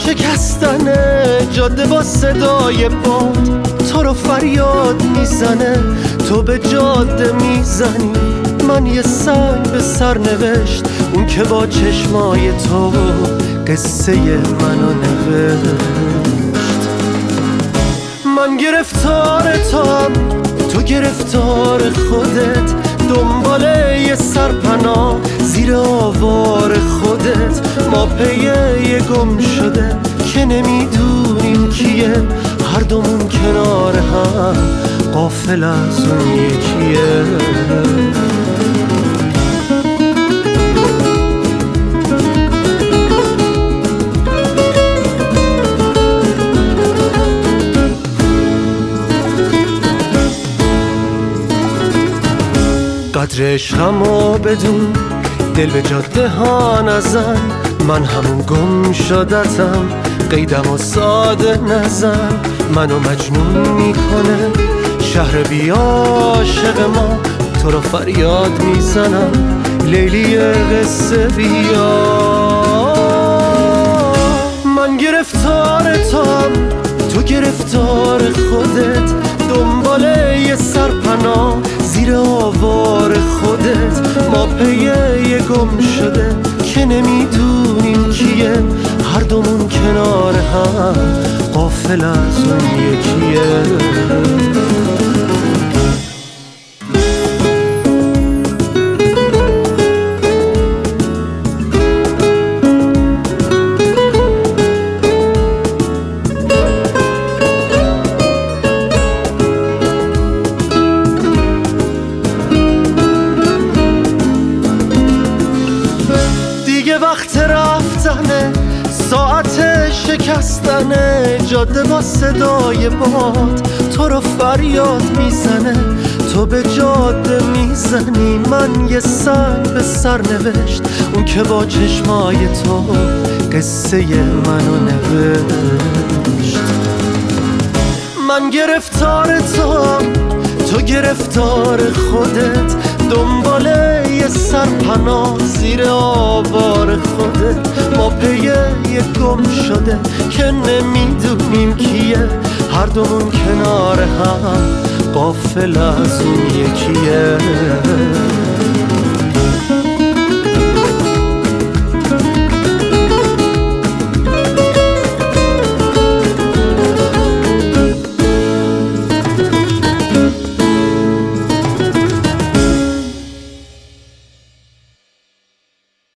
شکستن جاده با صدای باد تو رو فریاد میزنه، تو به جاده میزنی، من یه سنگ به سر نوشت، اون که با چشمای تو قصه منو نوشت. من گرفتار توام، تو گرفتار خودت، دنبال یه سرپناه زیر آوار خودت، ما پی یه گم شده که نمیدونیم کیه، هر دومون کنار هم غافل از اون یکیه. قدر عشقمو بدون، دل به جاده ها نزن، من همون گم شدتم، قیدم و ساده نزن، منو مجنون میکنه شهر بی عاشق ما، تو رو فریاد میزنم لیلی قصه بیا. من گرفتار توام، تو گرفتار خودت، دنبال یه سرپناه زیر آوار خودت، ما پی یه گم شده که نمیدونیم کیه، هر دومون کنار هم غافل از اون یکیه. وقت رفتنه، ساعت شکستنه، جاده با صدای باد تو رو فریاد میزنه، تو به جاده میزنی، من یه سنگ به سر نوشت، اون که با چشمای تو قصه منو نوشت. من گرفتار توام، تو گرفتار خودت، دنبال یه سرپناه زیر آوار خودت، ما پی یه گم شده که نمیدونیم کیه، هر دومون کنار هم غافل از اون یکیه.